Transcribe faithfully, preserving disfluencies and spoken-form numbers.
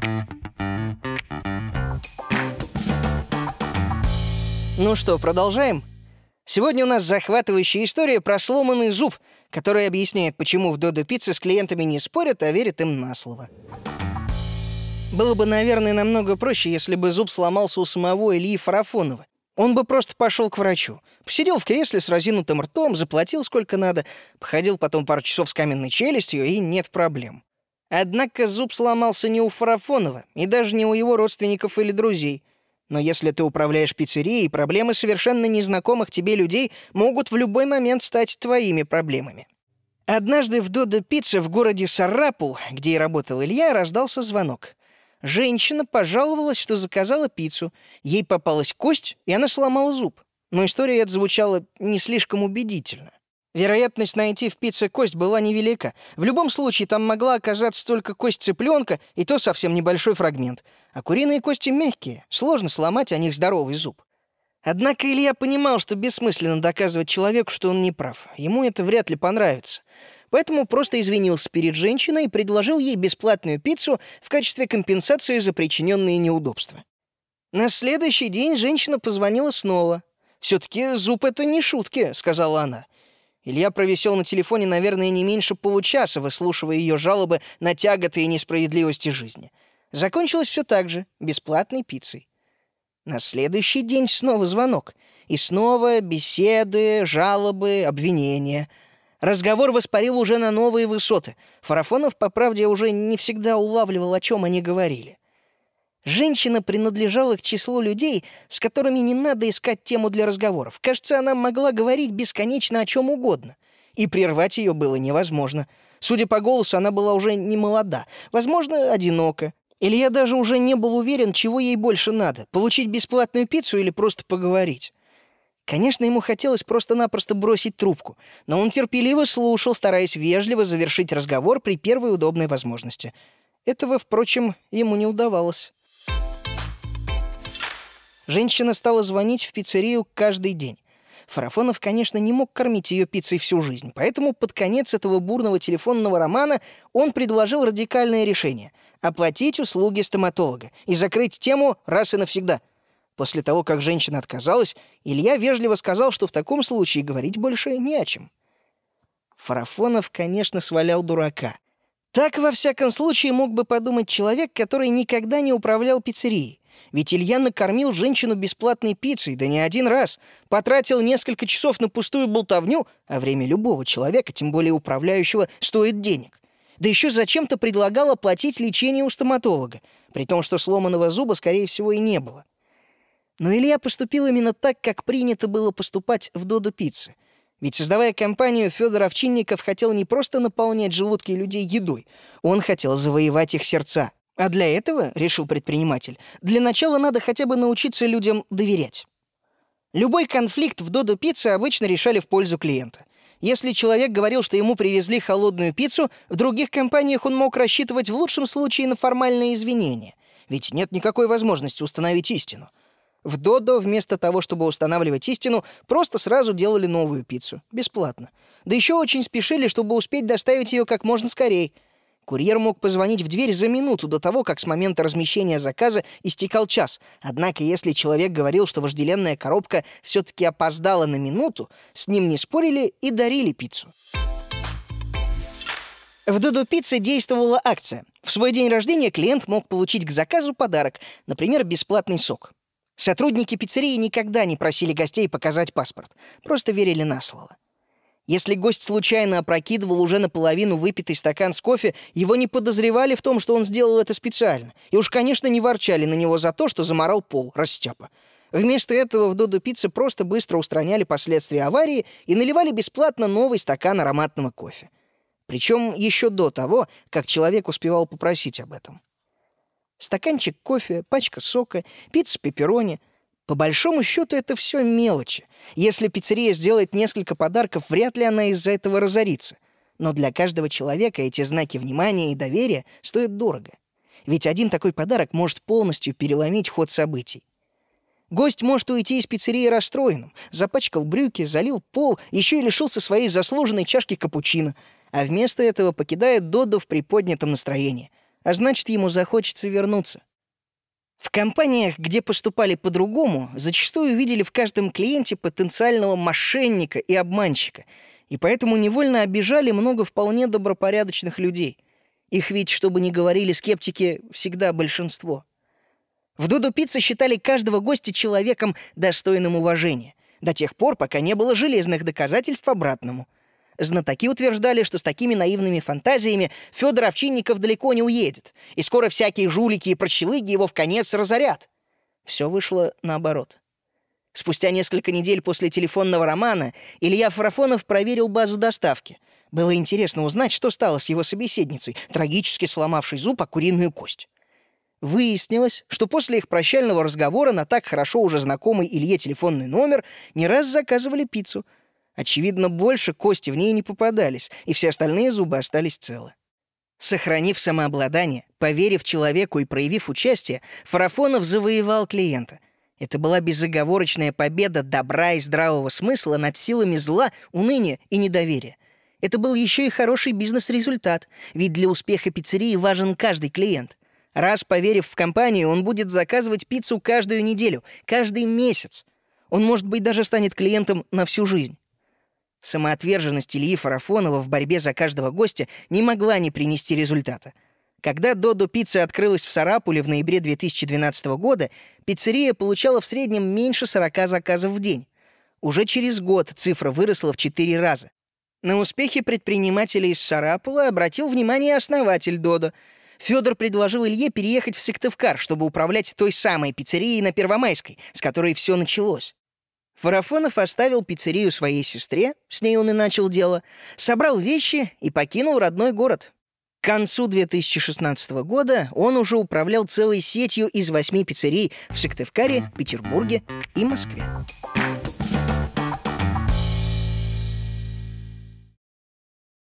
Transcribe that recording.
Ну что, продолжаем? Сегодня у нас захватывающая история про сломанный зуб, которая объясняет, почему в Додо Пицца с клиентами не спорят, а верят им на слово. Было бы, наверное, намного проще, если бы зуб сломался у самого Ильи Фарафонова. Он бы просто пошел к врачу, посидел в кресле с разинутым ртом, заплатил сколько надо, походил потом пару часов с каменной челюстью, и нет проблем. Однако зуб сломался не у Фарафонова, и даже не у его родственников или друзей. Но если ты управляешь пиццерией, проблемы совершенно незнакомых тебе людей могут в любой момент стать твоими проблемами. Однажды в Додо Пицца в городе Сарапул, где и работал Илья, раздался звонок. Женщина пожаловалась, что заказала пиццу. Ей попалась кость, и она сломала зуб. Но история эта звучала не слишком убедительно. Вероятность найти в пицце кость была невелика. В любом случае, там могла оказаться только кость цыпленка, и то совсем небольшой фрагмент. А куриные кости мягкие, сложно сломать о них здоровый зуб. Однако Илья понимал, что бессмысленно доказывать человеку, что он не прав. Ему это вряд ли понравится. Поэтому просто извинился перед женщиной и предложил ей бесплатную пиццу в качестве компенсации за причиненные неудобства. На следующий день женщина позвонила снова. «Все-таки зуб — это не шутки», — сказала она. Илья провисел на телефоне, наверное, не меньше получаса, выслушивая ее жалобы на тяготы и несправедливости жизни. Закончилось все так же, бесплатной пиццей. На следующий день снова звонок. И снова беседы, жалобы, обвинения. Разговор воспарил уже на новые высоты. Фарафонов, по правде, уже не всегда улавливал, о чем они говорили. Женщина принадлежала к числу людей, с которыми не надо искать тему для разговоров. Кажется, она могла говорить бесконечно о чем угодно. И прервать ее было невозможно. Судя по голосу, она была уже не молода, возможно, одинока. Илья даже уже не был уверен, чего ей больше надо — получить бесплатную пиццу или просто поговорить. Конечно, ему хотелось просто-напросто бросить трубку, но он терпеливо слушал, стараясь вежливо завершить разговор при первой удобной возможности. Этого, впрочем, ему не удавалось. Женщина стала звонить в пиццерию каждый день. Фарафонов, конечно, не мог кормить ее пиццей всю жизнь, поэтому под конец этого бурного телефонного романа он предложил радикальное решение — оплатить услуги стоматолога и закрыть тему раз и навсегда. После того, как женщина отказалась, Илья вежливо сказал, что в таком случае говорить больше не о чем. Фарафонов, конечно, свалял дурака. Так, во всяком случае, мог бы подумать человек, который никогда не управлял пиццерией. Ведь Илья накормил женщину бесплатной пиццей, да не один раз. Потратил несколько часов на пустую болтовню, а время любого человека, тем более управляющего, стоит денег. Да еще зачем-то предлагал оплатить лечение у стоматолога, при том, что сломанного зуба, скорее всего, и не было. Но Илья поступил именно так, как принято было поступать в Додо Пицце. Ведь, создавая компанию, Федор Овчинников хотел не просто наполнять желудки людей едой, он хотел завоевать их сердца. А для этого, решил предприниматель, для начала надо хотя бы научиться людям доверять. Любой конфликт в Додо Пицце обычно решали в пользу клиента. Если человек говорил, что ему привезли холодную пиццу, в других компаниях он мог рассчитывать в лучшем случае на формальные извинения. Ведь нет никакой возможности установить истину. В Додо вместо того, чтобы устанавливать истину, просто сразу делали новую пиццу. Бесплатно. Да еще очень спешили, чтобы успеть доставить ее как можно скорее. Курьер мог позвонить в дверь за минуту до того, как с момента размещения заказа истекал час. Однако, если человек говорил, что вожделенная коробка все-таки опоздала на минуту, с ним не спорили и дарили пиццу. В Додо Пицце действовала акция. В свой день рождения клиент мог получить к заказу подарок, например, бесплатный сок. Сотрудники пиццерии никогда не просили гостей показать паспорт, просто верили на слово. Если гость случайно опрокидывал уже наполовину выпитый стакан с кофе, его не подозревали в том, что он сделал это специально. И уж, конечно, не ворчали на него за то, что заморал пол, растяпа. Вместо этого в Додо Пицце просто быстро устраняли последствия аварии и наливали бесплатно новый стакан ароматного кофе. Причем еще до того, как человек успевал попросить об этом. Стаканчик кофе, пачка сока, пицца пепперони. По большому счету, это все мелочи. Если пиццерия сделает несколько подарков, вряд ли она из-за этого разорится. Но для каждого человека эти знаки внимания и доверия стоят дорого. Ведь один такой подарок может полностью переломить ход событий. Гость может уйти из пиццерии расстроенным, запачкал брюки, залил пол, еще и лишился своей заслуженной чашки капучино, а вместо этого покидает Додо в приподнятом настроении. а значит, ему захочется вернуться. В компаниях, где поступали по-другому, зачастую видели в каждом клиенте потенциального мошенника и обманщика, и поэтому невольно обижали много вполне добропорядочных людей. Их ведь, чтобы ни говорили скептики, всегда большинство. В Додо Пицца считали каждого гостя человеком, достойным уважения, до тех пор, пока не было железных доказательств обратному. Знатоки утверждали, что с такими наивными фантазиями Федор Овчинников далеко не уедет, и скоро всякие жулики и прощелыги его вконец разорят. Все вышло наоборот. Спустя несколько недель после телефонного романа Илья Фарафонов проверил базу доставки. Было интересно узнать, что стало с его собеседницей, трагически сломавшей зуб о куриную кость. Выяснилось, что после их прощального разговора на так хорошо уже знакомый Илье телефонный номер не раз заказывали пиццу. Очевидно, больше кости в ней не попадались, и все остальные зубы остались целы. Сохранив самообладание, поверив человеку и проявив участие, Фарафонов завоевал клиента. Это была безоговорочная победа добра и здравого смысла над силами зла, уныния и недоверия. Это был еще и хороший бизнес-результат, ведь для успеха пиццерии важен каждый клиент. Раз поверив в компанию, он будет заказывать пиццу каждую неделю, каждый месяц. Он, может быть, даже станет клиентом на всю жизнь. Самоотверженность Ильи Фарафонова в борьбе за каждого гостя не могла не принести результата. Когда Додо Пицца открылась в Сарапуле в ноябре две тысячи двенадцатого года, пиццерия получала в среднем меньше сорока заказов в день. Уже через год цифра выросла в четыре раза. На успехи предпринимателя из Сарапула обратил внимание основатель Додо. Федор предложил Илье переехать в Сыктывкар, чтобы управлять той самой пиццерией на Первомайской, с которой все началось. Фарафонов оставил пиццерию своей сестре, с ней он и начал дело, собрал вещи и покинул родной город. К концу две тысячи шестнадцатого года он уже управлял целой сетью из восьми пиццерий в Сыктывкаре, Петербурге и Москве.